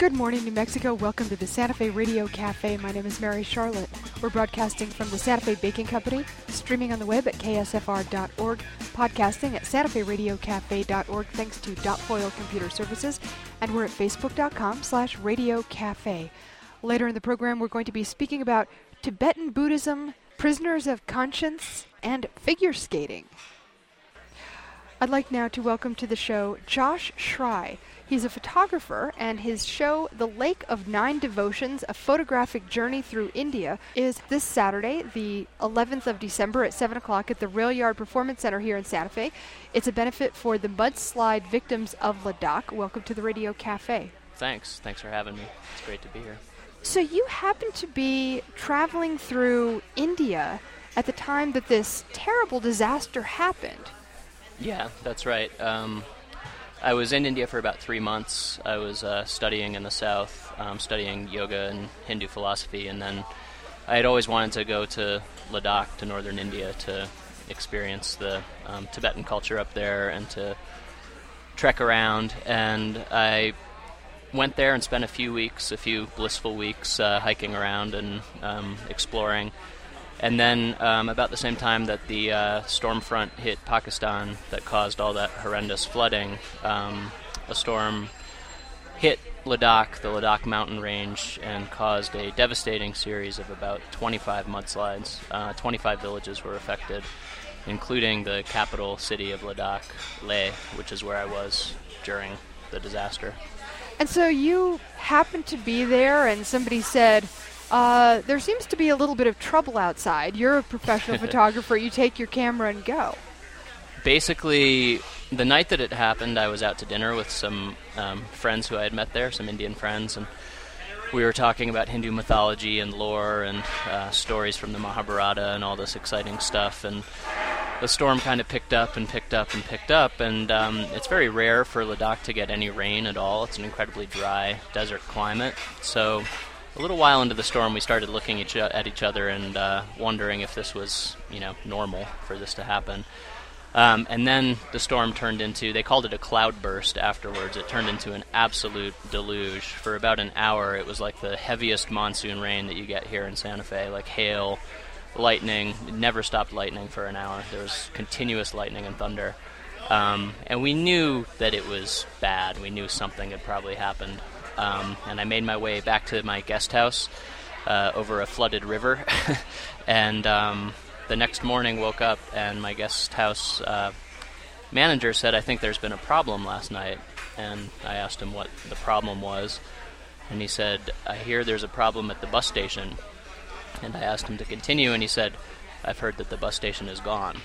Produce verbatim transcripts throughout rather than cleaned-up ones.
Good morning, New Mexico. Welcome to the Santa Fe Radio Cafe. My name is Mary Charlotte. We're broadcasting from the Santa Fe Baking Company, streaming on the web at K S F R dot org, podcasting at Santa Fe Radio Cafe dot org thanks to Dot Foil Computer Services, and we're at Facebook dot com slash Radio Cafe. Later in the program, we're going to be speaking about Tibetan Buddhism, prisoners of conscience, and figure skating. I'd like now to welcome to the show Josh Schrei. He's a photographer, and his show, The Lake of Nine Devotions, A Photographic Journey Through India, is this Saturday, the eleventh of December at seven o'clock at the Rail Yard Performance Center here in Santa Fe. It's a benefit for the mudslide victims of Ladakh. Welcome to the Radio Cafe. Thanks. Thanks for having me. It's great to be here. So you happen to be traveling through India at the time that this terrible disaster happened. Yeah, that's right. Um, I was in India for about three months. I was uh, studying in the south, um, studying yoga and Hindu philosophy, and then I had always wanted to go to Ladakh, to northern India, to experience the um, Tibetan culture up there and to trek around. And I went there and spent a few weeks, a few blissful weeks, uh, hiking around and um, exploring. And then um, about the same time that the uh, storm front hit Pakistan that caused all that horrendous flooding, um, a storm hit Ladakh, the Ladakh mountain range, and caused a devastating series of about twenty-five mudslides. Uh, twenty-five villages were affected, including the capital city of Ladakh, Leh, which is where I was during the disaster. And so you happened to be there, and somebody said, Uh, there seems to be a little bit of trouble outside. You're a professional photographer. You take your camera and go. Basically, the night that it happened, I was out to dinner with some um, friends who I had met there, some Indian friends, and we were talking about Hindu mythology and lore and uh, stories from the Mahabharata and all this exciting stuff. And the storm kind of picked up and picked up and picked up, and um, it's very rare for Ladakh to get any rain at all. It's an incredibly dry desert climate, so a little while into the storm, we started looking each at each other and uh, wondering if this was, you know, normal for this to happen. Um, and then the storm turned into, they called it a cloudburst afterwards. It turned into an absolute deluge. For about an hour, it was like the heaviest monsoon rain that you get here in Santa Fe, like hail, lightning. It never stopped lightning for an hour. There was continuous lightning and thunder. Um, and we knew that it was bad. We knew something had probably happened. Um, and I made my way back to my guest house uh, over a flooded river. and um, the next morning woke up, and my guest house uh, manager said, I think there's been a problem last night. And I asked him what the problem was. And he said, I hear there's a problem at the bus station. And I asked him to continue, and he said, I've heard that the bus station is gone.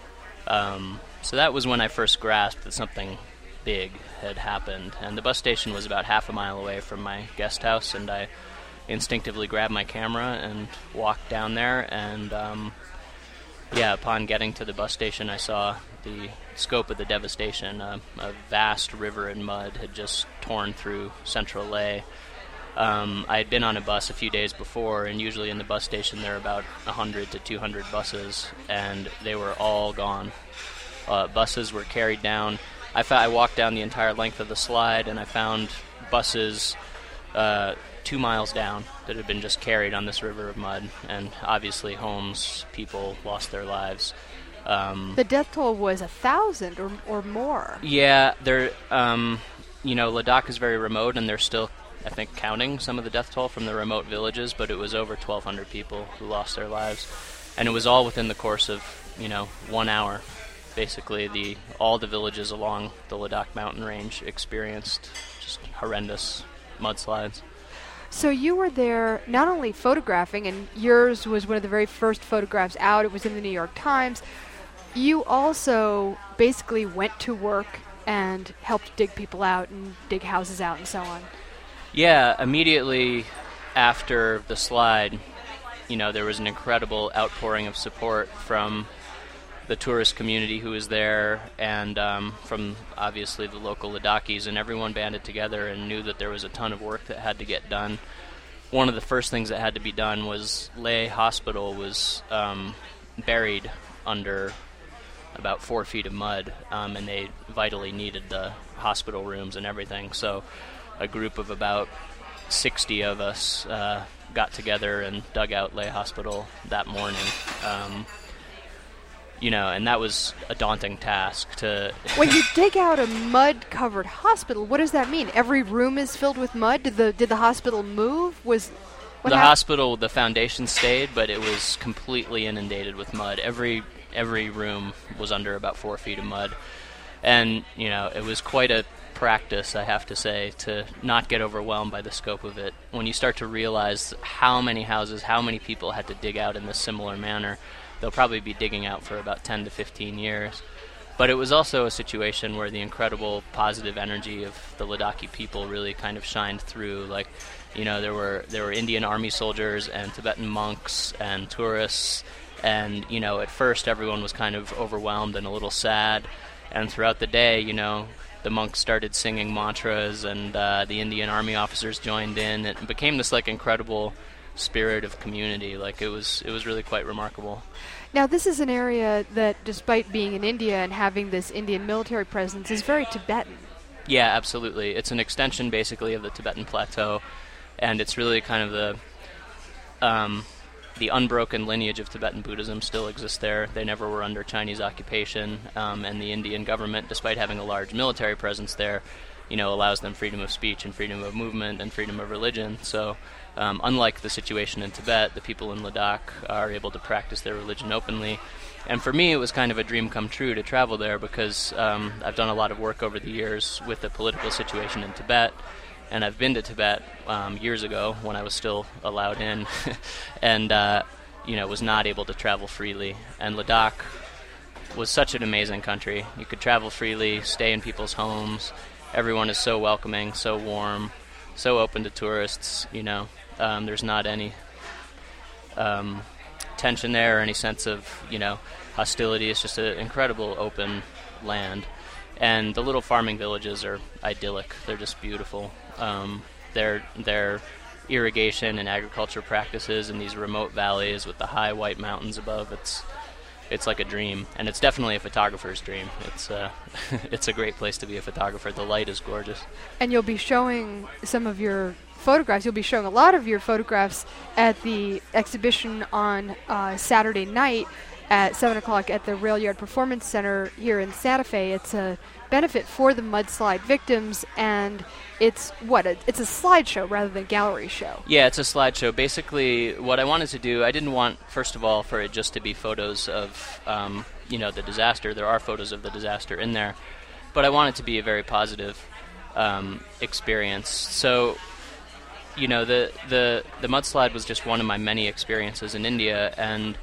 Um, so that was when I first grasped that something big had happened, and the bus station was about half a mile away from my guest house, and I instinctively grabbed my camera and walked down there, and um, yeah, upon getting to the bus station, I saw the scope of the devastation. Uh, a vast river in mud had just torn through central Leh. Um, I had been on a bus a few days before, and usually in the bus station there are about one hundred to two hundred buses, and they were all gone. Uh, buses were carried down. I, fa- I walked down the entire length of the slide, and I found buses uh, two miles down that had been just carried on this river of mud, and obviously homes, people lost their lives. Um, the death toll was a thousand or or more. Yeah, they're, um, you know, Ladakh is very remote, and they're still, I think, counting some of the death toll from the remote villages, but it was over twelve hundred people who lost their lives, and it was all within the course of, you know, one hour. Basically, the all the villages along the Ladakh mountain range experienced just horrendous mudslides. So you were there not only photographing, and yours was one of the very first photographs out. It was in the New York Times. You also basically went to work and helped dig people out and dig houses out and so on. Yeah, immediately after the slide, you know, there was an incredible outpouring of support from the tourist community who was there, and um, from obviously the local Ladakhis, and everyone banded together and knew that there was a ton of work that had to get done. One of the first things that had to be done was Leh Hospital was um, buried under about four feet of mud, um, and they vitally needed the hospital rooms and everything. So a group of about sixty of us uh, got together and dug out Leh Hospital that morning. Um, you know, and that was a daunting task to... When you dig out a mud-covered hospital, what does that mean? Every room is filled with mud? Did the did the hospital move? Was what the happened? hospital, the foundation stayed, but it was completely inundated with mud. Every every room was under about four feet of mud. And, you know, it was quite a practice, I have to say, to not get overwhelmed by the scope of it. When you start to realize how many houses, how many people had to dig out in this similar manner, they'll probably be digging out for about ten to fifteen years. But it was also a situation where the incredible positive energy of the Ladakhi people really kind of shined through. Like, you know, there were there were Indian army soldiers and Tibetan monks and tourists, and, you know, at first everyone was kind of overwhelmed and a little sad. And throughout the day, you know, the monks started singing mantras, and uh, the Indian army officers joined in. It became this, like, incredible spirit of community. Like, it was it was really quite remarkable. Now, this is an area that, despite being in India and having this Indian military presence, is very Tibetan. Yeah, absolutely. It's an extension, basically, of the Tibetan Plateau, and it's really kind of the um, the unbroken lineage of Tibetan Buddhism still exists there. They never were under Chinese occupation, um, and the Indian government, despite having a large military presence there, you know, allows them freedom of speech and freedom of movement and freedom of religion. So, um, unlike the situation in Tibet, the people in Ladakh are able to practice their religion openly. And for me, it was kind of a dream come true to travel there because um, I've done a lot of work over the years with the political situation in Tibet, and I've been to Tibet um, years ago when I was still allowed in, and uh, you know, was not able to travel freely. And Ladakh was such an amazing country. You could travel freely, stay in people's homes. Everyone is so welcoming, so warm, so open to tourists. You know, um, there's not any um, tension there or any sense of, you know, hostility. It's just an incredible open land. And the little farming villages are idyllic. They're just beautiful. Um, their their irrigation and agriculture practices in these remote valleys with the high white mountains above, it's it's like a dream. And it's definitely a photographer's dream. It's uh, it's a great place to be a photographer. The light is gorgeous. And you'll be showing some of your photographs. You'll be showing a lot of your photographs at the exhibition on uh, Saturday night at seven o'clock at the Rail Yard Performance Center here in Santa Fe. It's a benefit for the mudslide victims, and it's what? A, it's a slideshow rather than a gallery show. Yeah, it's a slideshow. Basically, what I wanted to do, I didn't want, first of all, for it just to be photos of, um, you know, the disaster. There are photos of the disaster in there, but I want it to be a very positive um, experience. So, you know, the, the, the mudslide was just one of my many experiences in India, and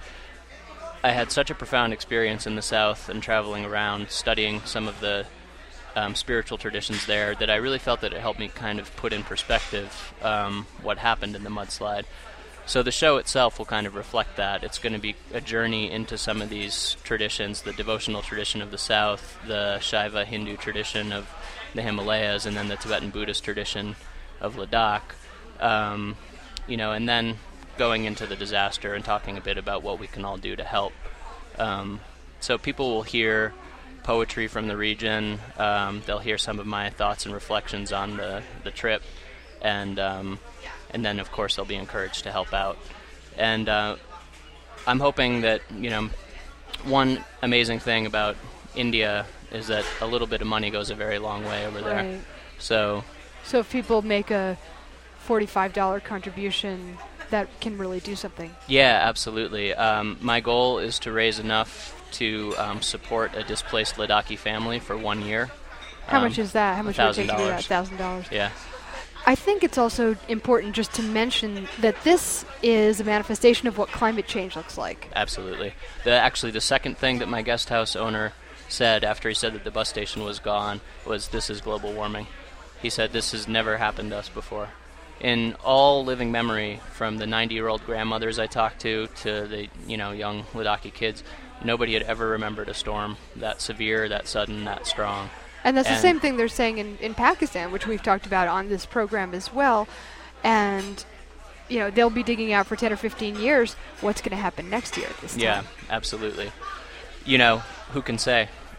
I had such a profound experience in the South and traveling around, studying some of the um, spiritual traditions there, that I really felt that it helped me kind of put in perspective um, what happened in the mudslide. So the show itself will kind of reflect that. It's going to be a journey into some of these traditions, the devotional tradition of the South, the Shaiva Hindu tradition of the Himalayas, and then the Tibetan Buddhist tradition of Ladakh. Um, you know, and then going into the disaster and talking a bit about what we can all do to help. Um, so people will hear poetry from the region. Um, they'll hear some of my thoughts and reflections on the, the trip. And um, and then, of course, they'll be encouraged to help out. And uh, I'm hoping that, you know, one amazing thing about India is that a little bit of money goes a very long way over there. Right. So, so if people make a forty-five dollars contribution, that can really do something. Yeah, absolutely. Um, my goal is to raise enough to um, support a displaced Ladakhi family for one year. How um, much is that? How much would it take to do that? one thousand dollars. thousand dollars. Yeah. I think it's also important just to mention that this is a manifestation of what climate change looks like. Absolutely. The, actually, the second thing that my guest house owner said after he said that the bus station was gone was, "This is global warming." He said, "This has never happened to us before." In all living memory, from the ninety-year-old grandmothers I talked to to the, you know, young Ladakhi kids, nobody had ever remembered a storm that severe, that sudden, that strong. And that's and the same thing they're saying in, in Pakistan, which we've talked about on this program as well. And, you know, they'll be digging out for ten or fifteen years. What's going to happen next year at this time? Yeah, absolutely. You know, who can say?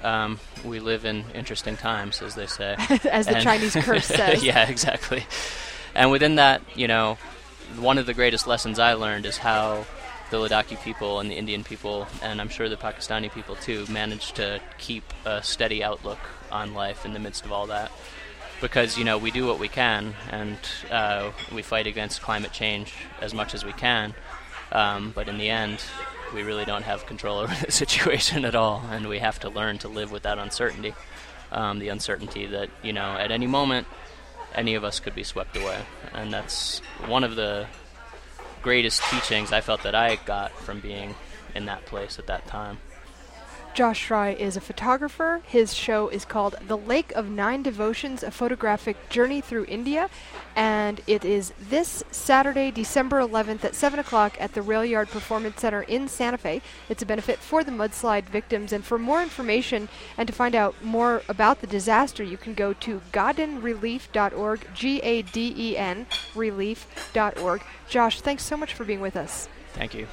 um, we live in interesting times, as they say. As the And Chinese curse says. Yeah, exactly. And within that, you know, one of the greatest lessons I learned is how the Ladakhi people and the Indian people, and I'm sure the Pakistani people too, managed to keep a steady outlook on life in the midst of all that. Because, you know, we do what we can, and uh, we fight against climate change as much as we can, um, but in the end, we really don't have control over the situation at all, and we have to learn to live with that uncertainty, um, the uncertainty that, you know, at any moment, any of us could be swept away. And that's one of the greatest teachings I felt that I got from being in that place at that time. Josh Fry is a photographer. His show is called The Lake of Nine Devotions, a photographic journey through India. And it is this Saturday, December eleventh at seven o'clock at the Rail Yard Performance Center in Santa Fe. It's a benefit for the mudslide victims. And for more information and to find out more about the disaster, you can go to gaden relief dot org, G A D E N, relief dot org. Josh, thanks so much for being with us. Thank you.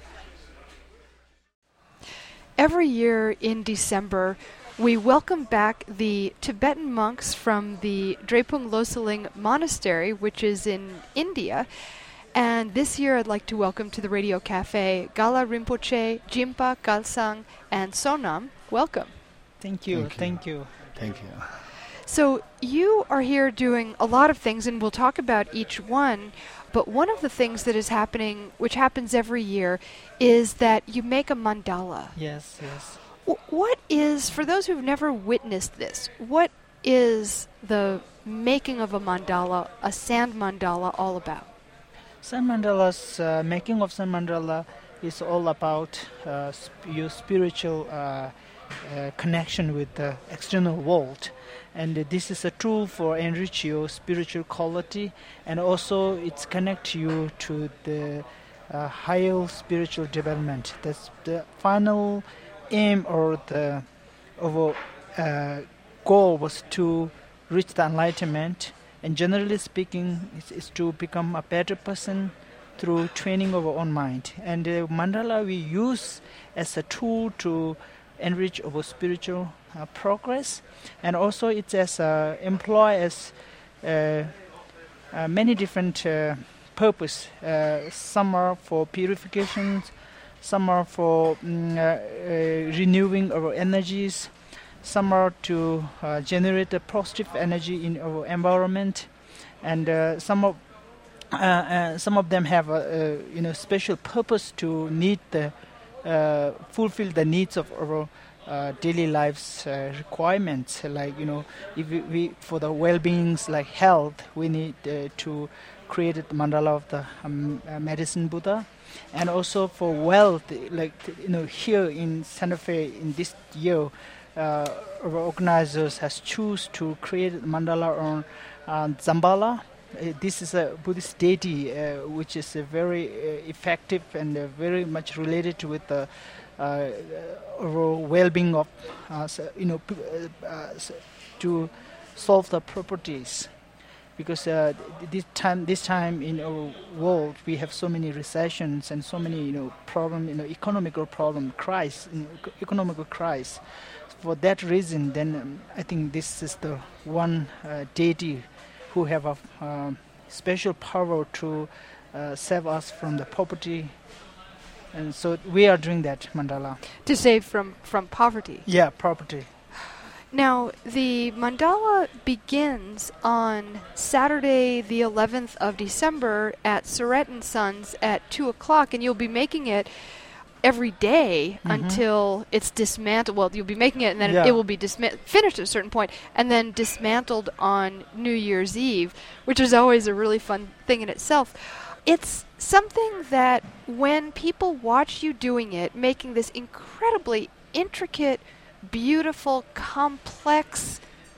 Every year in December, we welcome back the Tibetan monks from the Drepung Losaling Monastery, which is in India. And this year I'd like to welcome to the Radio Cafe Gala Rinpoche, Jimpa Kalsang, and Sonam. Welcome. Thank you. Thank you. Thank you. So you are here doing a lot of things, and we'll talk about each one. But one of the things that is happening, which happens every year, is that you make a mandala. Yes, yes. W- what is, for those who've never witnessed this, what is the making of a mandala, a sand mandala, all about? Sand mandala's uh, making of sand mandala is all about uh, sp- your spiritual uh, uh, connection with the external world. And uh, this is a tool for enrich your spiritual quality, and also it's connect you to the uh, higher spiritual development. That's the final aim, or the over, uh, goal was to reach the enlightenment. And generally speaking, is, is to become a better person through training of our own mind. And uh, mandala we use as a tool to enrich our spiritual uh, progress, and also it's as uh, employ as uh, uh, many different uh, purpose. Uh, some are for purification, some are for mm, uh, uh, renewing our energies, some are to uh, generate a positive energy in our environment, and uh, some of uh, uh, some of them have a, a you know special purpose to need the uh, fulfill the needs of our uh, daily lives uh, requirements. Like you know, if we, we for the well-beings like health, we need uh, to create the mandala of the um, uh, medicine Buddha. And also for wealth, like you know, here in Santa Fe in this year, uh, our organizers has choose to create a mandala on uh, Zambala. Uh, this is a Buddhist deity, uh, which is uh, very uh, effective and uh, very much related with the uh, overall well-being of, uh, so, you know, p- uh, uh, so to solve the properties. Because uh, th- this time, this time in our world, we have so many recessions and so many, you know, problem, you know, economical problem, crisis, you know, ec- economical crisis. For that reason, then um, I think this is the one uh, deity who have a uh, special power to uh, save us from the poverty, and so we are doing that mandala. To save from, from poverty. Yeah, poverty. Now, the mandala begins on Saturday, the eleventh of December at Surratt and Sons at two o'clock, and you'll be making it every day Mhm. until it's dismantled. Well, you'll be making it, and then Yeah. it will be disma- finished at a certain point, and then dismantled on New Year's Eve, which is always a really fun thing in itself. It's something that when people watch you doing it, making this incredibly intricate, beautiful, complex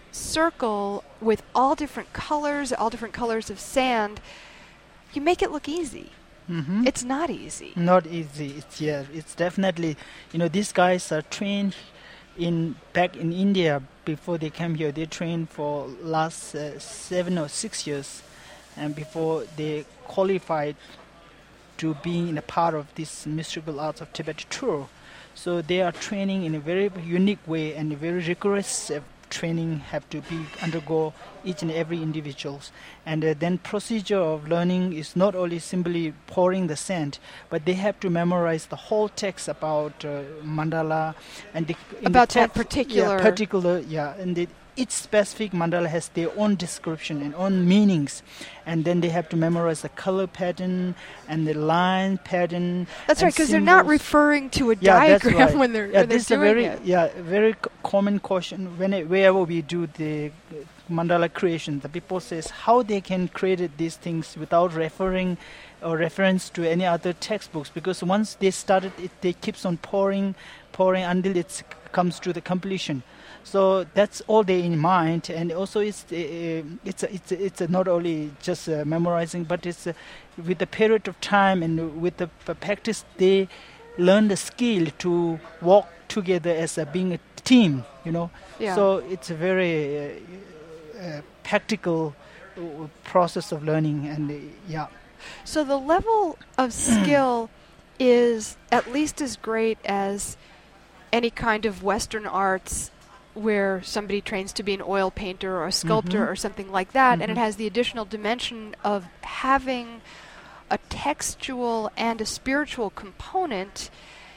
circle with all different colors, all different colors of sand, you make it look easy. Mm-hmm. It's not easy. Not easy. It's yeah. It's definitely, you know, these guys are trained in back in India before they came here. They trained for last uh, seven or six years, and before they qualified to being in a part of this mystical arts of Tibet tour. So they are training in a very unique way, and a very rigorous uh, training have to be undergo each and every individuals. And uh, then procedure of learning is not only simply pouring the sand, but they have to memorize the whole text about uh, mandala and the, in About the that text, particular- yeah, particular yeah and the, each specific mandala has their own description and own meanings, and then they have to memorize the color pattern and the line pattern. That's and right, because they're not symbols. Yeah, to a Yeah, that's diagram right. when they're, Yeah, when they're this is a doing very it. yeah very c- common question when it, wherever we do the uh, mandala creation. The people says how they can create it, these things without referring or reference to any other textbooks, because once they started it, they keeps on pouring, pouring until it comes to the completion. So that's all they in mind, and also it's uh, it's a, it's a, it's a not only just uh, memorizing, but it's uh, with the period of time and with the p- practice they learn the skill to walk together as a being a team. You know, Yeah. so it's a very uh, uh, practical uh, process of learning, and uh, yeah. So the level of skill is at least as great as any kind of Western arts where somebody trains to be an oil painter or a sculptor Mhm. or something like that, and it Mhm. has the additional dimension of having a textual and a spiritual component.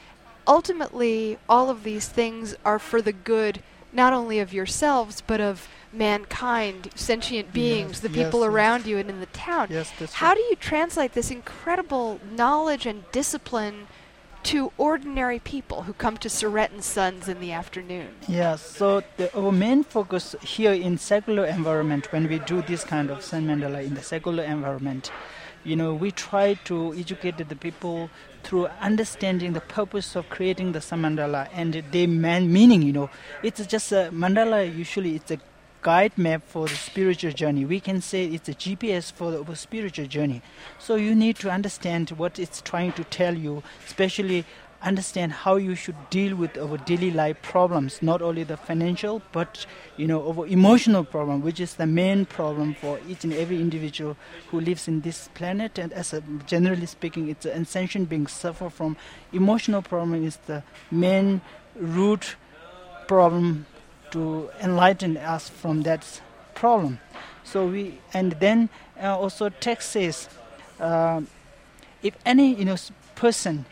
Ultimately, all of these things are for the good not only of yourselves, but of mankind, sentient beings, Yes, the yes, people yes. around you and in the town. Yes, that's How right. do you translate this incredible knowledge and discipline to ordinary people who come to Surrett and Sons in the afternoon? Yeah, so the, our main focus here in secular environment, when we do this kind of Sun Mandala in the secular environment, you know, we try to educate the people through understanding the purpose of creating the Sun Mandala and the man meaning. You know, it's just a mandala. Usually, it's a guide map for the spiritual journey. We can say it's a G P S for the our spiritual journey. So you need to understand what it's trying to tell you, especially understand how you should deal with our daily life problems, not only the financial, but you know, our emotional problem, which is the main problem for each and every individual who lives in this planet. And as a, generally speaking, it's an sentient being suffer from emotional problem is the main root problem to enlighten us from that problem. So we and then uh, also text says, uh, if any you know s- person,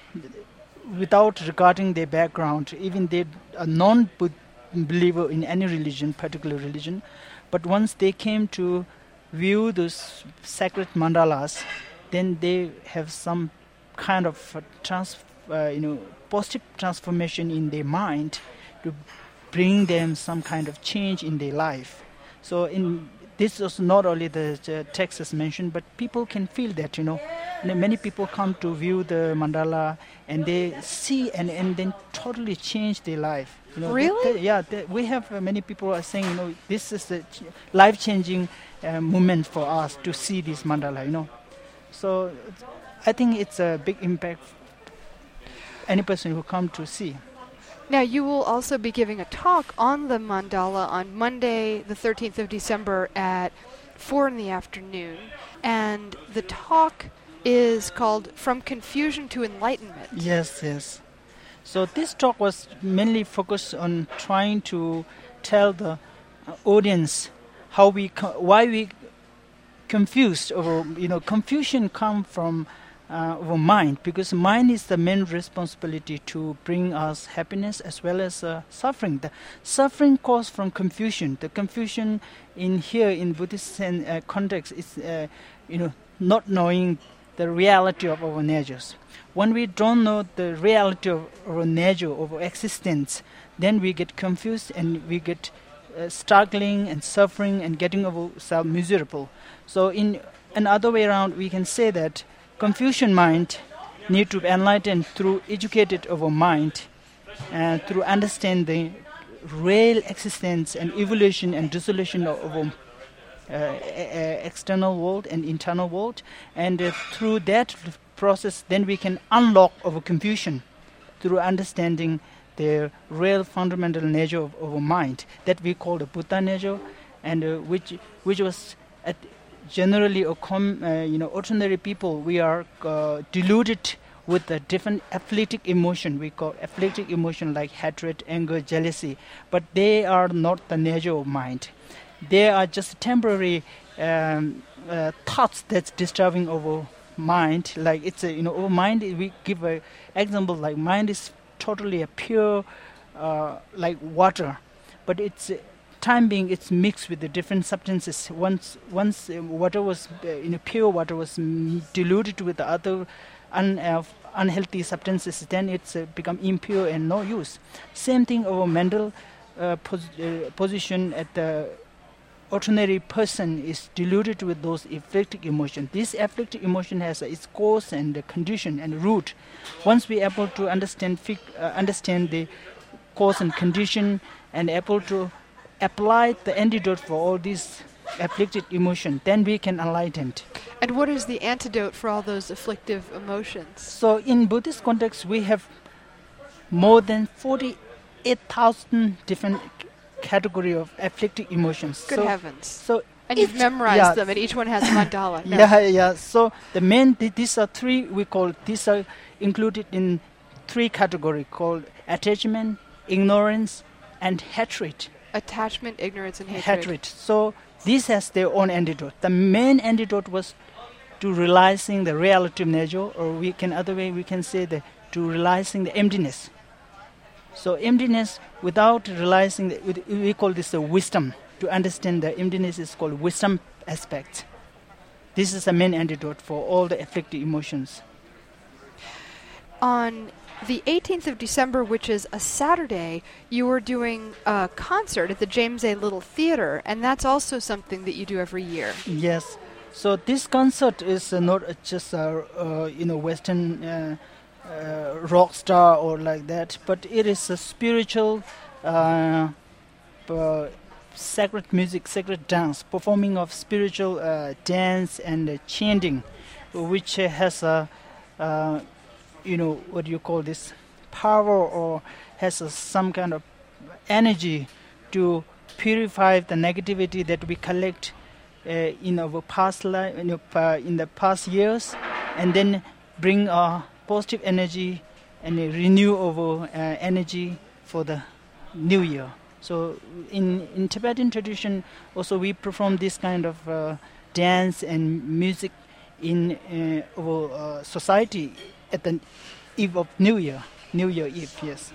without regarding their background, even they are non-believer in any religion, particular religion, but once they came to view those sacred mandalas, then they have some kind of uh, trans, uh, you know, positive transformation in their mind to bring them some kind of change in their life. So in this is not only the uh, text is mentioned, but people can feel that, you know. And many people come to view the mandala and they see and, and then totally change their life. You know, Really? They, they, yeah, they, we have uh, many people are saying, you know, this is a ch- life-changing uh, moment for us to see this mandala, you know. So it's- I think it's a big impact any person who come to see. Now, you will also be giving a talk on the mandala on Monday, the thirteenth of December at four in the afternoon. And the talk is called From Confusion to Enlightenment. Yes, yes. So this talk was mainly focused on trying to tell the uh, audience how we, co- why we confused, or you know, confusion come from uh, our mind, because mind is the main responsibility to bring us happiness as well as uh, suffering. The suffering caused from confusion. The confusion in here in Buddhist uh, context is, uh, you know, not knowing the reality of our natures. When we don't know the reality of our nature, of our existence, then we get confused and we get uh, struggling and suffering and getting ourselves miserable. So in another way around, we can say that confusion mind need to be enlightened through educated of our mind and through understanding real existence and evolution and dissolution of our uh, uh, external world and internal world, and uh, through that process then we can unlock our confusion through understanding the real fundamental nature of our mind that we call the Buddha nature, and uh, which which was at generally a com, uh, you know ordinary people, we are uh, deluded with the different afflictive emotion. We call afflictive emotion like hatred, anger, jealousy, but they are not the nature of mind. They are just temporary um, uh, thoughts that's disturbing our mind. Like it's a, you know, our mind. We give a example like mind is totally a pure, uh, like water, but it's uh, time being it's mixed with the different substances. Once once uh, water was uh, you know pure water was mm, diluted with the other un, uh, unhealthy substances, then it's uh, become impure and no use. Same thing our mental uh, pos- uh, position at the ordinary person is diluted with those afflictive emotion. This afflictive emotion has uh, its cause and the condition and root. Once we are able to understand fic- uh, understand the cause and condition and able to apply the antidote for all these afflicted emotion, then we can enlighten. And what is the antidote for all those afflictive emotions? So in Buddhist context, we have more than forty-eight thousand different category of afflictive emotions. Good so, heavens. So And you've each- memorized yeah, them, and each one has a mandala. No. Yeah, yeah. So the main, th- these are three, we call, these are included in three categories called attachment, ignorance, and hatred. Attachment, ignorance, and hatred. Hatred. So these has their own antidote. The main antidote was to realizing the reality of nature, or we can, other way we can say the, to realizing the emptiness. So emptiness without realizing, the, we- we call this the wisdom. To understand the emptiness is called wisdom aspect. This is the main antidote for all the afflictive emotions. On the eighteenth of December, which is a Saturday, you were doing a concert at the James A. Little Theater, and that's also something that you do every year. Yes. So this concert is uh, not uh, just a uh, you know Western uh, uh, rock star or like that, but it is a spiritual, uh, uh, sacred music, sacred dance, performing of spiritual uh, dance and uh, chanting, which uh, has a uh, you know what do you call this power, or has a, some kind of energy to purify the negativity that we collect uh, in our past life, in, the pa- in the past years, and then bring a positive energy and uh, renew our uh, energy for the new year. So in, in Tibetan tradition, also we perform this kind of uh, dance and music in uh, our uh, society at the eve of New Year, New Year Eve, yes.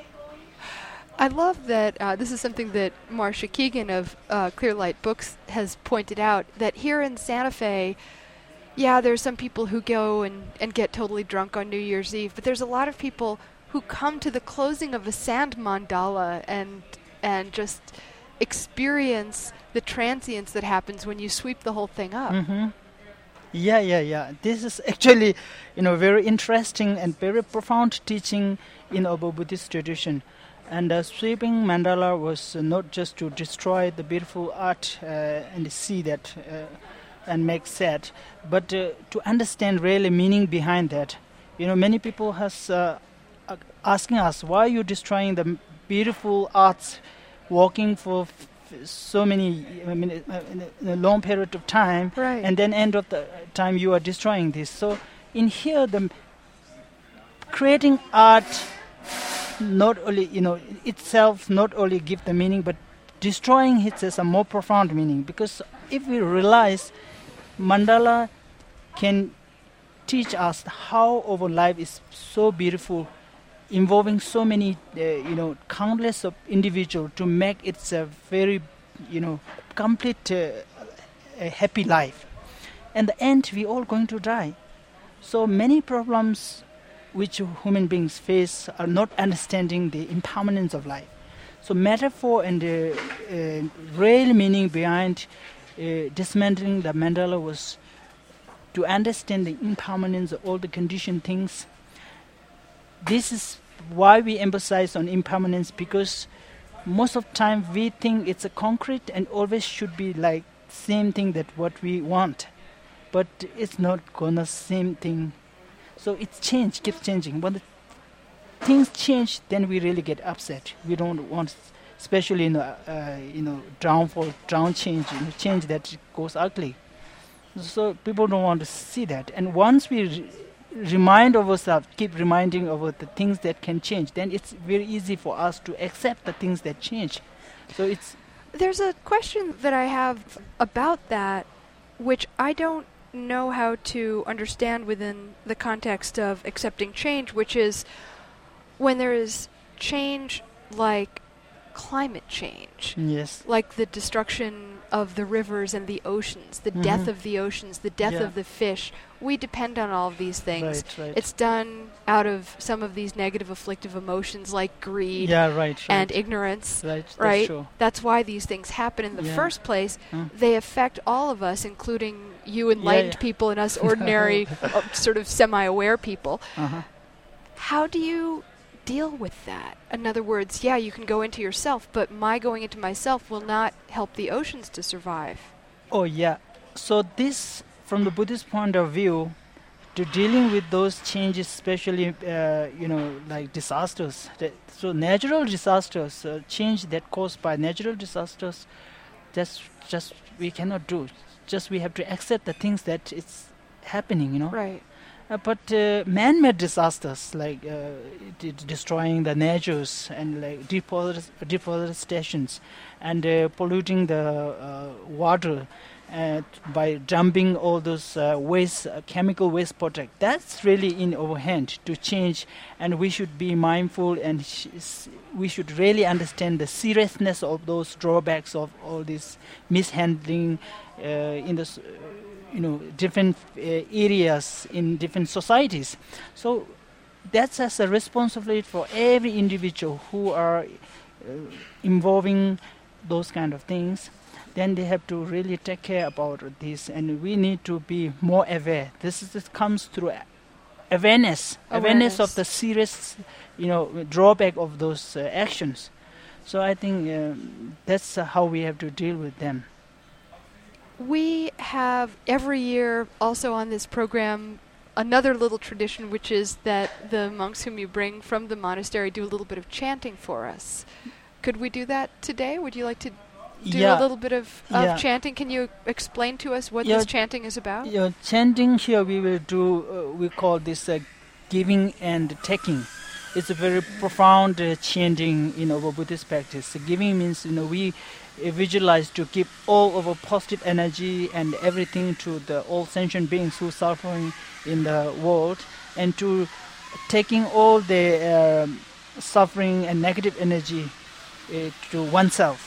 I love that uh, this is something that Marcia Keegan of uh, Clear Light Books has pointed out, that here in Santa Fe, yeah, there's some people who go and, and get totally drunk on New Year's Eve, but there's a lot of people who come to the closing of a sand mandala and and just experience the transience that happens when you sweep the whole thing up. Mm-hmm. Yeah, yeah, yeah. This is actually, you know, very interesting and very profound teaching in our Buddhist tradition. And uh, sweeping mandala was uh, not just to destroy the beautiful art uh, and see that uh, and make sad, but uh, to understand really meaning behind that. You know, many people has uh, uh, asking us, why are you destroying the m- beautiful arts, walking for f- f- so many, I mean, uh, in, a, in a long period of time, Right. and then end of the time you are destroying this. So in here, the m- creating art not only, you know, itself not only give the meaning, but destroying it has a more profound meaning. Because if we realize mandala can teach us how our life is so beautiful, involving so many, uh, you know, countless of individuals to make it a very, you know, complete, uh, a happy life. In the end, we all going to die. So many problems which human beings face are not understanding the impermanence of life. So metaphor and the uh, real meaning behind uh, dismantling the mandala was to understand the impermanence of all the conditioned things. This is why we emphasize on impermanence, because most of the time we think it's a concrete and always should be like same thing that what we want, but it's not gonna same thing. So it's change, keeps changing. When the things change, then we really get upset. We don't want, especially in uh, uh, you know downfall, down change, you know, change that goes ugly. So people don't want to see that. And once we re- remind of ourselves, keep reminding of the things that can change, then it's very easy for us to accept the things that change. So it's There's a question that I have about that, which I don't know how to understand within the context of accepting change, which is when there is change like climate change, yes, like the destruction of the rivers and the oceans, the Mhm. death of the oceans, the death Yeah. of the fish. We depend on all of these things. right, right. It's done out of some of these negative afflictive emotions like greed yeah, right, right, and ignorance. right. That's right? true. That's why these things happen in the Yeah. first place. Huh. They affect all of us, including you enlightened yeah. people and us ordinary, uh, sort of semi-aware people. Uh-huh. How do you deal with that? In other words, yeah, you can go into yourself, but my going into myself will not help the oceans to survive. Oh, yeah. So this, from the Buddhist point of view, to dealing with those changes, especially, uh, you know, like disasters. That, so natural disasters, uh, change that caused by natural disasters, that's just we cannot do. Just we have to accept the things that it's happening, you know. Right. Uh, but uh, man-made disasters like uh, d- destroying the natures and like deforest- deforestations and uh, polluting the uh, water uh, by dumping all those uh, waste, uh, chemical waste product. That's really in our hand to change, and we should be mindful and sh- s- we should really understand the seriousness of those drawbacks of all this mishandling uh, in the s- you know, different uh, areas in different societies. So that's as a responsibility for every individual who are uh, involving those kind of things. Then they have to really take care about this, and we need to be more aware. This is this comes through a- awareness, awareness, Awareness. of the serious, you know, drawback of those uh, actions. So I think um, that's uh, how we have to deal with them. We have every year also on this program another little tradition, which is that the monks whom you bring from the monastery do a little bit of chanting for us. Could we do that today? Would you like to do Yeah. a little bit of, of Yeah. chanting? Can you explain to us what Yeah. this chanting is about? Yeah, chanting here we will do, uh, we call this uh, giving and taking. It's a very profound uh, chanting in our Buddhist practice. Giving means, you know, we uh, visualize to give all of our positive energy and everything to the all sentient beings who are suffering in the world, and to taking all the um, suffering and negative energy uh, to oneself.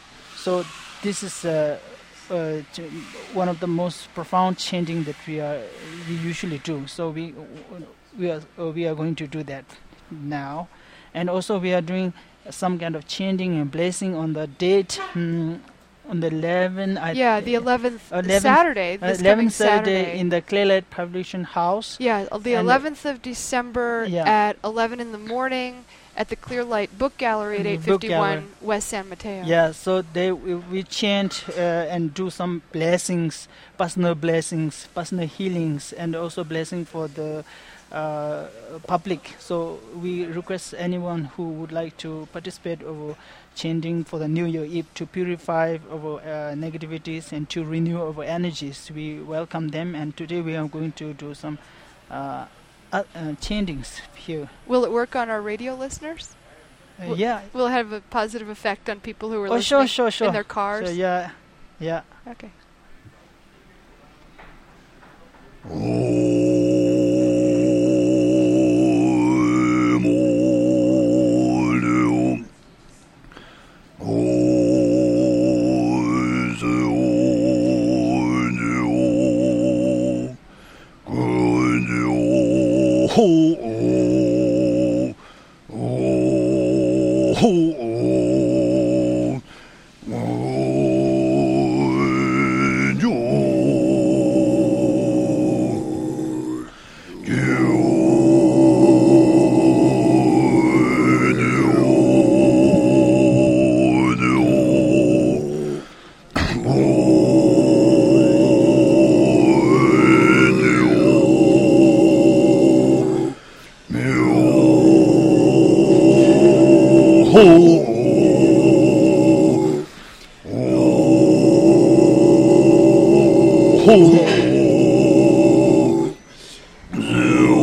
So this is uh, uh, ch- one of the most profound chanting that we are we usually do. So we we are uh, we are going to do that now, and also we are doing some kind of chanting and blessing on the date mm, on the eleventh. I Yeah, the eleventh, eleventh Saturday, uh, this coming eleventh Saturday Saturday. in the Claylight Publishing House. Yeah, uh, the and- eleventh of December Yeah. at eleven in the morning at the Clearlight Book Gallery at Mm, eight Book fifty-one Gallery. West San Mateo. Yeah, so they we, we chant uh, and do some blessings, personal blessings, personal healings, and also blessing for the uh, public. So we request anyone who would like to participate over chanting for the New Year Eve to purify our uh, negativities and to renew our energies. We welcome them, and today we are going to do some uh, uh, uh, chantings here. Will it work on our radio listeners? Uh, Well, yeah. Will it have a positive effect on people who are Oh, listening sure, sure, sure. in their cars? So yeah, yeah. Okay. Oh,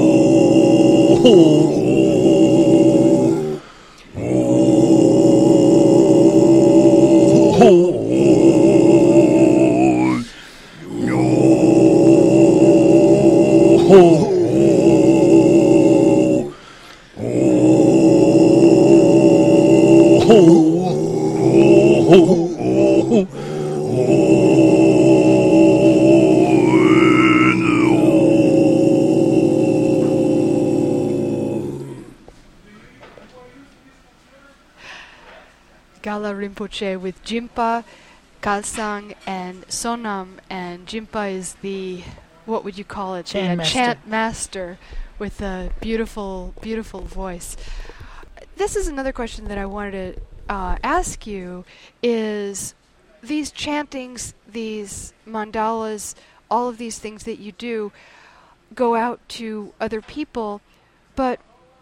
Gala Rinpoche with Jimpa, Kalsang, and Sonam. And Jimpa is the, what would you call it? Chant the uh, master. chant master with a beautiful, beautiful voice. This is another question that I wanted to uh, ask you is these chantings, these mandalas, all of these things that you do go out to other people, but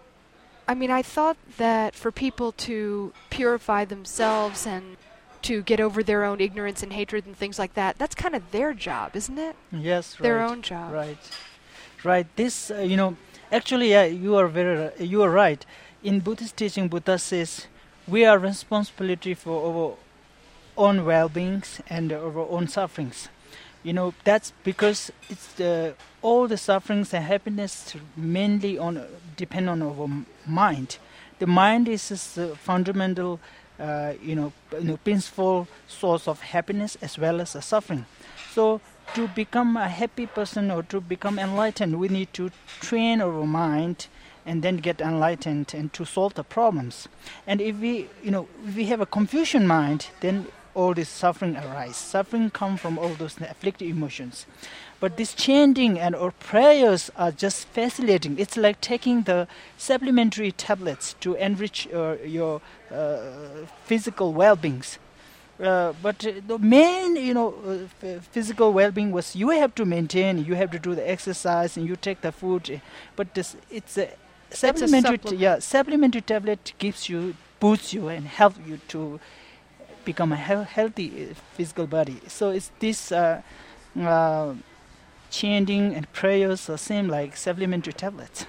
I mean, I thought that for people to purify themselves and to get over their own ignorance and hatred and things like that, that's kind of their job, isn't it? Yes, Their right. own job. Right, right. This, uh, you know, actually, yeah, you are very, ri- you are right. In Buddhist teaching, Buddha says we are responsibility for our own well-beings and our own sufferings. You know, that's because it's uh, all the sufferings and happiness mainly on uh, depend on our m- mind. The mind is this, uh, fundamental, uh, you know, p- you know, principal source of happiness as well as uh, suffering. So, to become a happy person or to become enlightened, we need to train our mind and then get enlightened and to solve the problems. And if we, you know, if we have a confusion mind, then all this suffering arise. Suffering come from all those afflicted emotions. But this chanting and or prayers are just facilitating. It's like taking the supplementary tablets to enrich uh, your uh, physical well-beings. Uh, but uh, the main, you know, uh, f- physical well-being was you have to maintain, you have to do the exercise, and you take the food. uh, But this, it's a supplementary, t- supplement. yeah, supplementary tablet gives you, boosts you, and help you to become a he- healthy uh, physical body. So it's this uh, uh, chanting and prayers are same like supplementary tablets.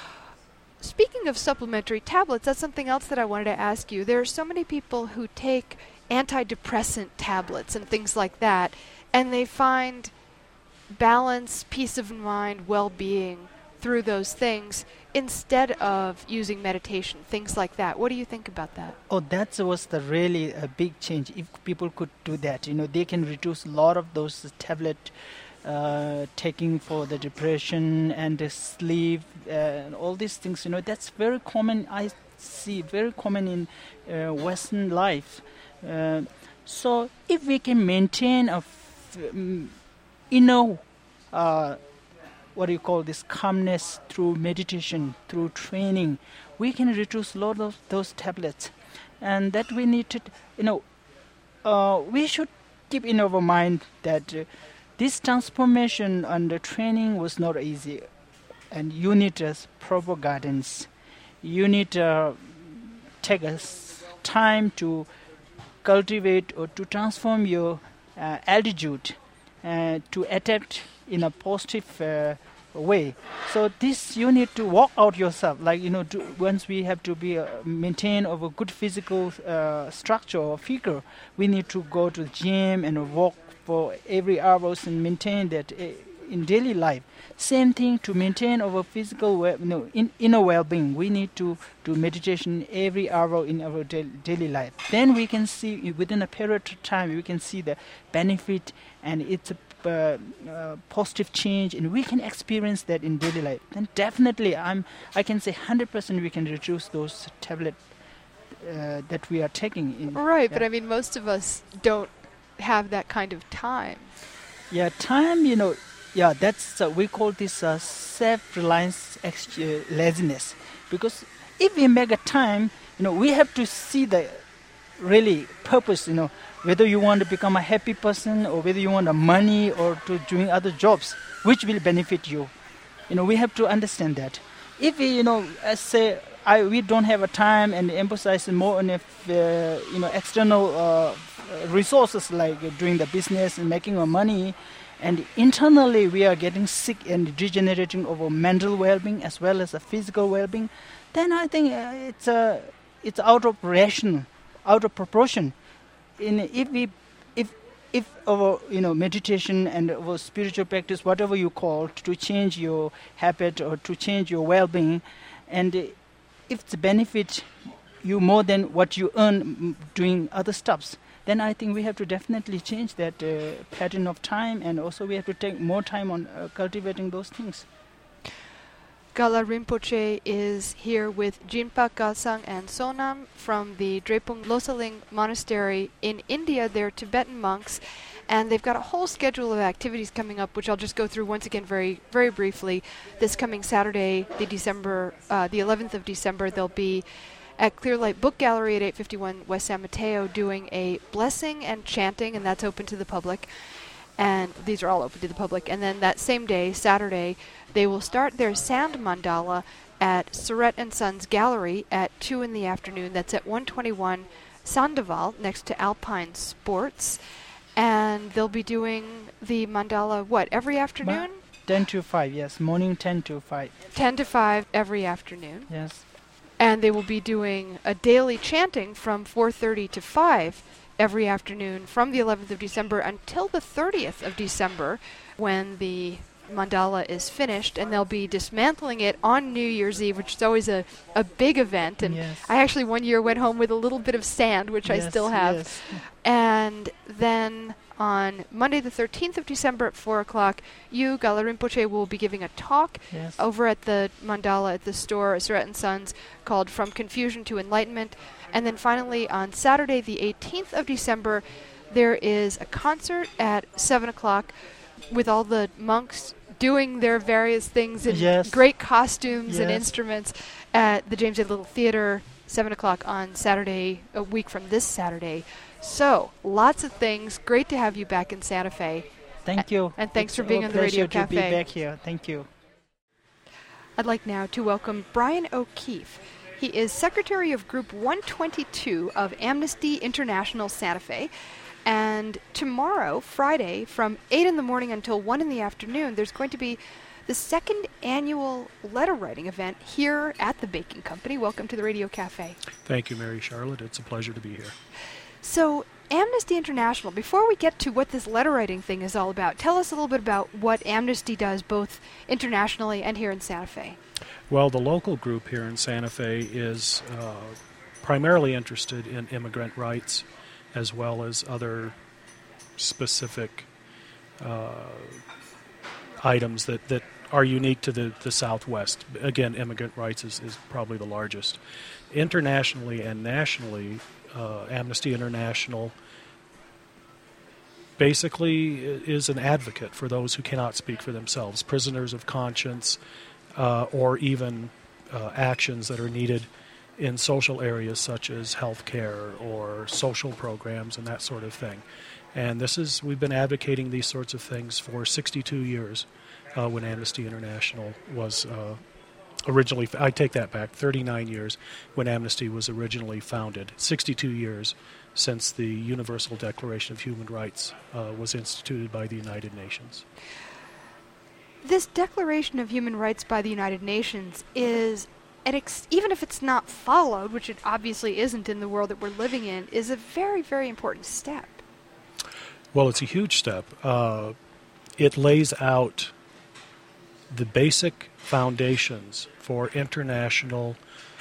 Speaking of supplementary tablets, that's something else that I wanted to ask you. There are so many people who take antidepressant tablets and things like that, and they find balance, peace of mind, well-being through those things instead of using meditation, things like that. What do you think about that? Oh, that was the really a big change. If people could do that, you know, they can reduce a lot of those tablet uh, taking for the depression and the sleep uh, and all these things. You know, that's very common. I see very common in uh, Western life. Uh, so if we can maintain a f- um, inner uh, what do you call this calmness through meditation, through training, we can reduce a lot of those tablets. And that we need to, you know, uh, we should keep in our mind that uh, this transformation and the training was not easy. And you need uh, proper guidance. You need to uh, take a s- time to cultivate or to transform your uh, attitude uh, to adapt in a positive uh, way. So this you need to walk out yourself. Like, you know, to, once we have to be uh, maintain of a good physical uh, structure or figure, we need to go to the gym and walk for every hours and maintain that uh, in daily life. Same thing to maintain our physical, well, you know, in, inner well-being. We need to do meditation every hour in our da- daily life. Then we can see within a period of time we can see the benefit and it's a uh, uh, positive change, and we can experience that in daily life. Then definitely, I'm I can say one hundred percent we can reduce those tablet uh, that we are taking. In, Right, yeah. but I mean, most of us don't have that kind of time. Yeah, time, you know, yeah, that's, uh, we call this uh, self-reliance ex- uh, laziness. Because if we make a time, you know, we have to see the really purpose, you know, whether you want to become a happy person or whether you want a money or to doing other jobs, which will benefit you. You know, we have to understand that. If we, you know, as say, I, we don't have a time and emphasize more on, if, uh, you know, external uh, resources like uh, doing the business and making our money, and internally we are getting sick and degenerating of our mental well-being as well as a physical well-being, then I think uh, it's uh, it's out of ration, out of proportion. In if we if if our, you know, meditation and our spiritual practice, whatever you call, to change your habit or to change your well-being, and uh, if the benefit you more than what you earn m- doing other stuffs, then I think we have to definitely change that uh, pattern of time, and also we have to take more time on uh, cultivating those things. Gala Rinpoche is here with Jinpa Galsang and Sonam from the Drepung Losaling Monastery in India. They're Tibetan monks, and they've got a whole schedule of activities coming up, which I'll just go through once again very, very briefly. This coming Saturday, the December, uh, the eleventh of December, they'll be at Clearlight Book Gallery at eight fifty-one West San Mateo doing a blessing and chanting, and that's open to the public. And these are all open to the public. And then that same day, Saturday, they will start their sand mandala at Surratt and Sons Gallery at two in the afternoon. That's at one twenty-one Sandoval, next to Alpine Sports. And they'll be doing the mandala, what, every afternoon? ten to five, yes. Morning ten to five. ten to five every afternoon. Yes. And they will be doing a daily chanting from four thirty to five every afternoon from the eleventh of December until the thirtieth of December, when the mandala is finished, and they'll be dismantling it on New Year's Eve, which is always a, a big event. And yes. I actually one year went home with a little bit of sand, which yes, I still have. Yes. And then on Monday the thirteenth of December at four o'clock, you, Gala Rinpoche, will be giving a talk yes. over at the mandala at the store, Surratt and Sons, called From Confusion to Enlightenment. And then finally, on Saturday, the eighteenth of December, there is a concert at seven o'clock with all the monks doing their various things in yes. great costumes yes. and instruments at the James A. Little Theater, seven o'clock on Saturday, a week from this Saturday. So, lots of things. Great to have you back in Santa Fe. Thank you. And thanks it's for being on the Radio Cafe. Cafe. To be back here. Thank you. I'd like now to welcome Brian O'Keefe. He is Secretary of Group one twenty-two of Amnesty International Santa Fe. And tomorrow, Friday, from eight in the morning until one in the afternoon, there's going to be the second annual letter writing event here at the Baking Company. Welcome to the Radio Cafe. Thank you, Mary Charlotte. It's a pleasure to be here. So, Amnesty International, before we get to what this letter writing thing is all about, tell us a little bit about what Amnesty does both internationally and here in Santa Fe. Well, the local group here in Santa Fe is uh, primarily interested in immigrant rights as well as other specific uh, items that, that are unique to the, the Southwest. Again, immigrant rights is, is probably the largest. Internationally and nationally, uh, Amnesty International basically is an advocate for those who cannot speak for themselves, prisoners of conscience, uh, or even uh, actions that are needed in social areas such as healthcare or social programs and that sort of thing. And this is, we've been advocating these sorts of things for sixty-two years uh, when Amnesty International was uh, originally, I take that back, thirty-nine years when Amnesty was originally founded, sixty-two years since the Universal Declaration of Human Rights uh, was instituted by the United Nations. This Declaration of Human Rights by the United Nations is, an ex- even if it's not followed, which it obviously isn't in the world that we're living in, is a very, very important step. Well, it's a huge step. Uh, it lays out the basic foundations for international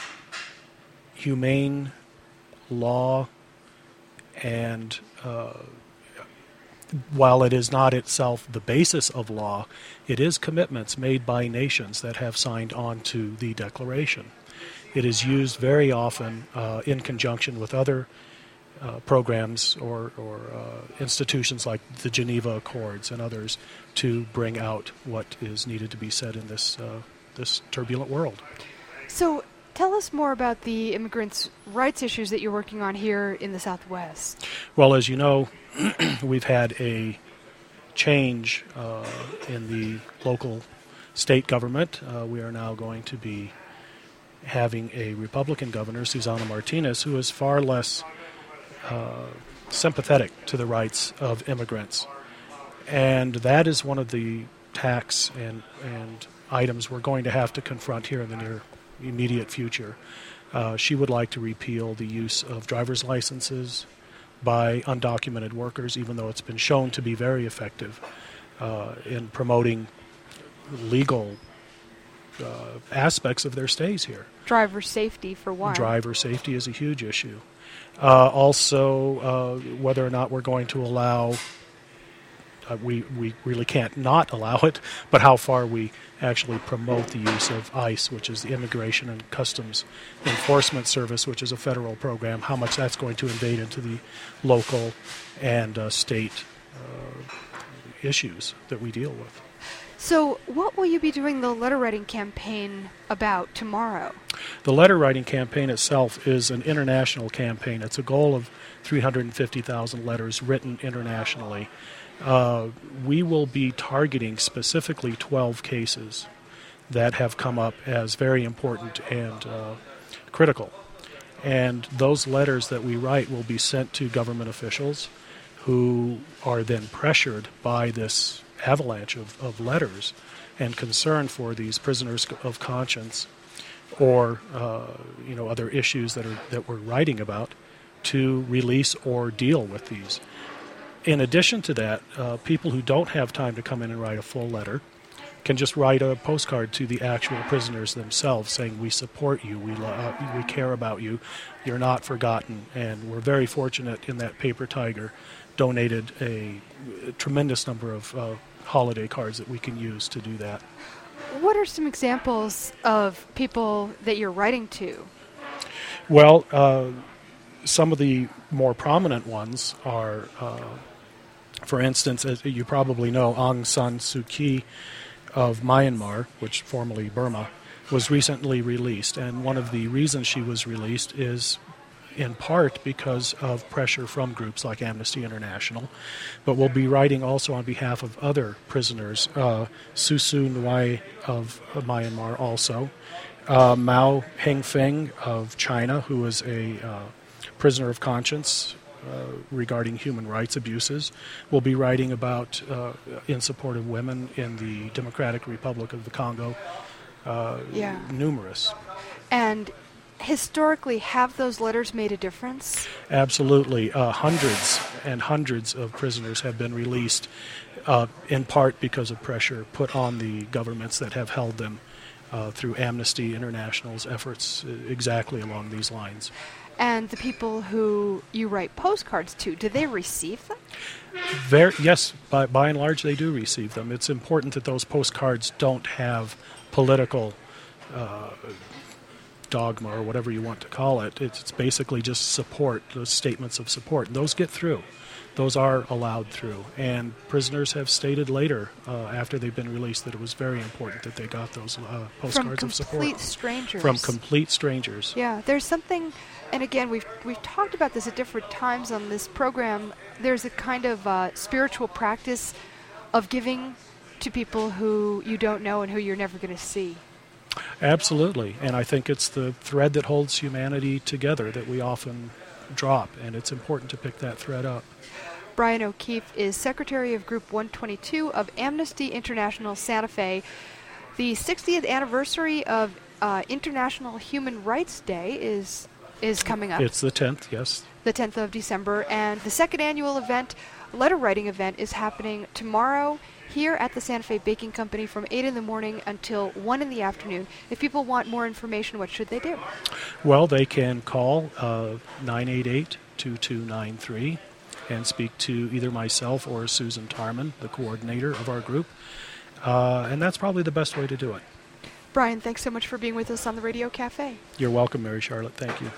humane law, and uh, while it is not itself the basis of law, it is commitments made by nations that have signed on to the Declaration. It is used very often uh, in conjunction with other uh, programs or, or uh, institutions like the Geneva Accords and others to bring out what is needed to be said in this uh, this turbulent world. So tell us more about the immigrants' rights issues that you're working on here in the Southwest. Well, as you know, we've had a change uh, in the local state government. Uh, we are now going to be having a Republican governor, Susana Martinez, who is far less uh, sympathetic to the rights of immigrants. And that is one of the tax and, and items we're going to have to confront here in the near immediate future. Uh, she would like to repeal the use of driver's licenses by undocumented workers, even though it's been shown to be very effective uh, in promoting legal uh, aspects of their stays here. Driver safety, for one. Driver safety is a huge issue. Uh, also, uh, whether or not we're going to allow, uh, we, we really can't not allow it, but how far we actually promote the use of ICE, which is the Immigration and Customs Enforcement Service, which is a federal program, how much that's going to invade into the local and uh, state uh, issues that we deal with. So what will you be doing the letter writing campaign about tomorrow? The letter writing campaign itself is an international campaign. It's a goal of three hundred fifty thousand letters written internationally. Uh, we will be targeting specifically twelve cases that have come up as very important and uh, critical. And those letters that we write will be sent to government officials who are then pressured by this avalanche of, of letters and concern for these prisoners of conscience or uh, you know other issues that are that we're writing about to release or deal with these. In addition to that, uh, people who don't have time to come in and write a full letter can just write a postcard to the actual prisoners themselves saying, we support you, we, lo- uh, we care about you, you're not forgotten. And we're very fortunate in that Paper Tiger donated a, a tremendous number of uh, holiday cards that we can use to do that. What are some examples of people that you're writing to? Well, uh, some of the more prominent ones are, uh, for instance, as you probably know, Aung San Suu Kyi of Myanmar, which formerly Burma, was recently released. And one of the reasons she was released is in part because of pressure from groups like Amnesty International. But we'll be writing also on behalf of other prisoners, uh, Su Su Nwai of Myanmar also, uh, Mao Hengfeng of China, who is a uh, prisoner of conscience uh, regarding human rights abuses. We'll be writing about uh, in support of women in the Democratic Republic of the Congo. Uh, yeah. Numerous. And historically, have those letters made a difference? Absolutely. Uh, hundreds and hundreds of prisoners have been released, uh, in part because of pressure put on the governments that have held them uh, through Amnesty International's efforts exactly along these lines. And the people who you write postcards to, do they receive them? Very, yes, by, by and large they do receive them. It's important that those postcards don't have political uh, dogma or whatever you want to call it. It's, it's basically just support, those statements of support. And those get through. Those are allowed through. And prisoners have stated later, uh, after they've been released, that it was very important that they got those uh, postcards of support. From complete strangers. From complete strangers. Yeah, there's something, and again, we've we've talked about this at different times on this program. There's a kind of uh, spiritual practice of giving to people who you don't know and who you're never going to see. Absolutely, and I think it's the thread that holds humanity together that we often drop, and it's important to pick that thread up. Brian O'Keefe is Secretary of Group one twenty-two of Amnesty International Santa Fe. The sixtieth anniversary of uh, International Human Rights Day is is coming up. It's the tenth, yes. The tenth of December, and the second annual event, letter writing event, is happening tomorrow here at the Santa Fe Baking Company from eight in the morning until one in the afternoon. If people want more information, what should they do? Well, they can call uh, nine eight eight, two two nine three and speak to either myself or Susan Tarman, the coordinator of our group. Uh, and that's probably the best way to do it. Brian, thanks so much for being with us on the Radio Cafe. You're welcome, Mary Charlotte. Thank you.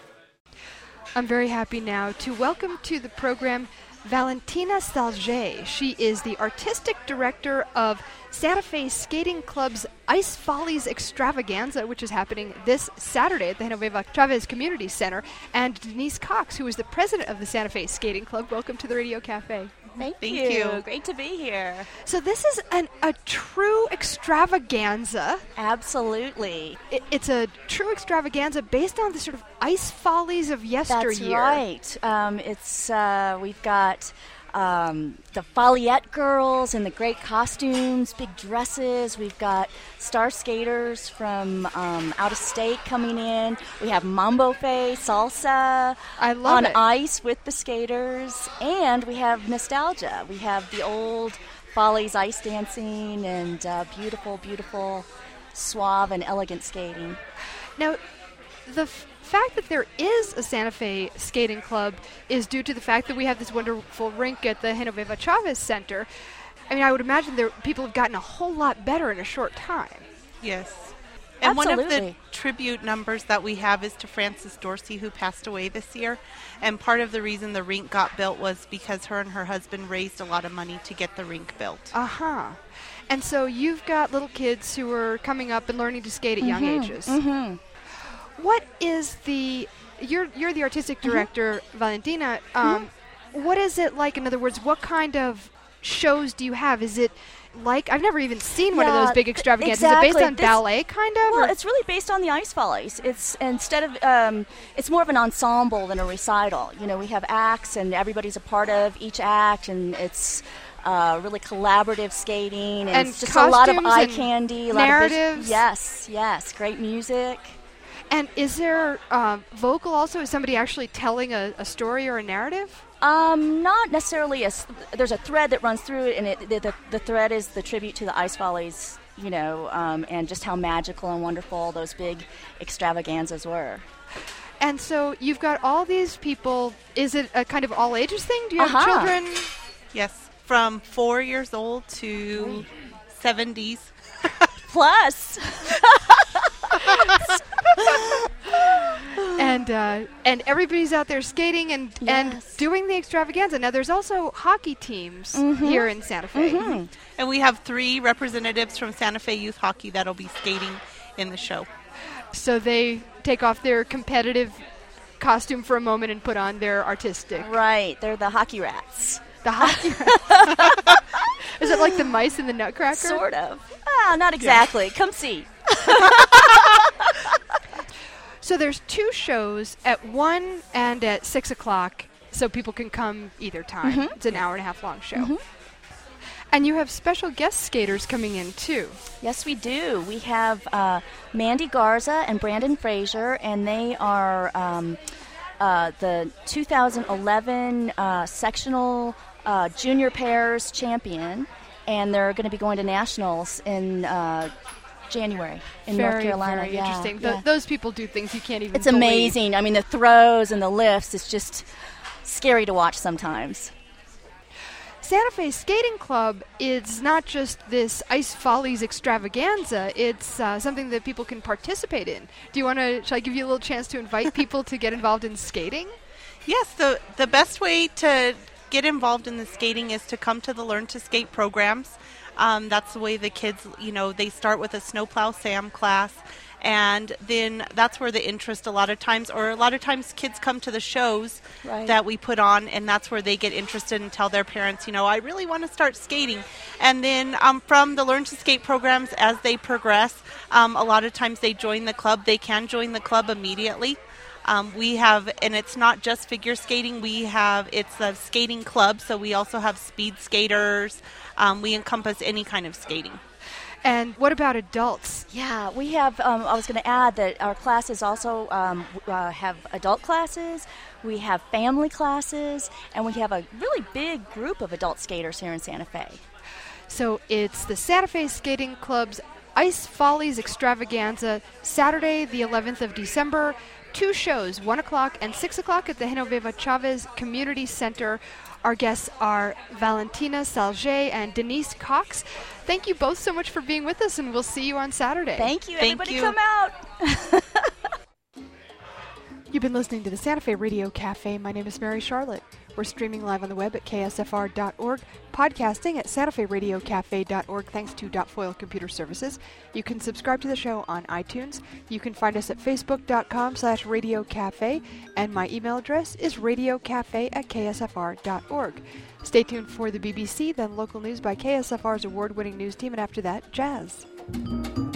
I'm very happy now to welcome to the program Valentina Salge. She is the artistic director of Santa Fe Skating Club's Ice Follies Extravaganza, which is happening this Saturday at the Genoveva Chavez Community Center, and Denise Cox, who is the president of the Santa Fe Skating Club. Welcome to the Radio Cafe. Thank, Thank you. you. Great to be here. So this is an, a true extravaganza. Absolutely. It, it's a true extravaganza based on the sort of ice follies of yesteryear. That's right. Um, it's uh, we've got um, the Folliette girls in the great costumes, big dresses. We've got star skaters from um, out of state coming in. We have Mambo Fe, salsa I love on it. ice with the skaters. And we have nostalgia. We have the old Follies ice dancing and uh, beautiful, beautiful, suave and elegant skating. Now, the f- fact that there is a Santa Fe skating club is due to the fact that we have this wonderful rink at the Genoveva Chavez Center. I mean, I would imagine there people have gotten a whole lot better in a short time. Yes. And Absolutely. one of the tribute numbers that we have is to Frances Dorsey, who passed away this year. And part of the reason the rink got built was because her and her husband raised a lot of money to get the rink built. Uh-huh. And so you've got little kids who are coming up and learning to skate at young Mm-hmm. ages. Mm-hmm. What is the... You're, you're the artistic director, mm-hmm. Valentina. Um, mm-hmm. What is it like? In other words, what kind of shows do you have? Is it... Like, I've never even seen one of Yeah, those big extravaganzas. exactly. Is it based on This- ballet, kind of? Well, or- it's really based on the Ice Follies. It's instead of um, it's more of an ensemble than a recital. You know, we have acts, and everybody's a part of each act, and it's uh, really collaborative skating, and, And it's just a lot of costumes eye and candy, a lot of vis- narratives. yes, yes, great music. And is there um, vocal also? Is somebody actually telling a, a story or a narrative? Um, not necessarily. A, s- there's a thread that runs through it, and it, the, the the thread is the tribute to the Ice Follies. You know, um, and just how magical and wonderful those big extravaganzas were. And so you've got all these people. Is it a kind of all ages thing? Do you have Uh-huh. children? Yes, from four years old to seventies. Plus. and uh, and everybody's out there skating and, and Yes. doing the extravaganza. Now, there's also hockey teams Mhm. here in Santa Fe. Mhm. And we have three representatives from Santa Fe Youth Hockey that'll be skating in the show. So they take off their competitive costume for a moment and put on their artistic. Right, they're the hockey rats. The hockey. Is it like the mice in the Nutcracker? Sort of. Ah, not exactly. Come see. So there's two shows at one and at six o'clock, so people can come either time. Mhm. It's an hour and a half long show. Mhm. And you have special guest skaters coming in too. Yes, we do. We have uh, Mandy Garza and Brandon Frazier, and they are um, uh, the two thousand eleven uh, sectional uh, junior pairs champion, and they're going to be going to nationals in uh, January in very, North Carolina. very yeah, interesting. Th- yeah. those people do things you can't even It's believe. amazing. I mean, the throws and the lifts, it's just scary to watch sometimes. Santa Fe Skating Club is not just this Ice Follies extravaganza. It's uh, something that people can participate in. Do you want to, shall I give you a little chance to invite people to get involved in skating? Yes, the, the best way to get involved in the skating is to come to the Learn to Skate programs. Um, that's the way the kids, you know, they start with a Snowplow Sam class, and then that's where the interest a lot of times, or a lot of times kids come to the shows Right. that we put on, and that's where they get interested and tell their parents, you know, I really want to start skating. And then um, from the Learn to Skate programs, as they progress, um, a lot of times they join the club. They can join the club immediately. Um, we have, and it's not just figure skating, we have, it's a skating club, so we also have speed skaters. Um, we encompass any kind of skating. And what about adults? Yeah, we have, um, I was going to add that our classes also um, w- uh, have adult classes, we have family classes, and we have a really big group of adult skaters here in Santa Fe. So it's the Santa Fe Skating Club's Ice Follies extravaganza, Saturday the eleventh of December. Two shows, one o'clock and six o'clock at the Genoveva Chavez Community Center. Our guests are Valentina Salge and Denise Cox. Thank you both so much for being with us, and we'll see you on Saturday. Thank you. Thank Everybody you. come out. You've been listening to the Santa Fe Radio Cafe. My name is Mary Charlotte. We're streaming live on the web at K S F R dot org, podcasting at Santa Fe Radio Cafe dot org thanks to Dot Foil Computer Services. You can subscribe to the show on iTunes. You can find us at Facebook dot com slash Radio Cafe, and my email address is radiocafe at K S F R dot org. Stay tuned for the B B C, then local news by K S F R's award-winning news team, and after that, jazz.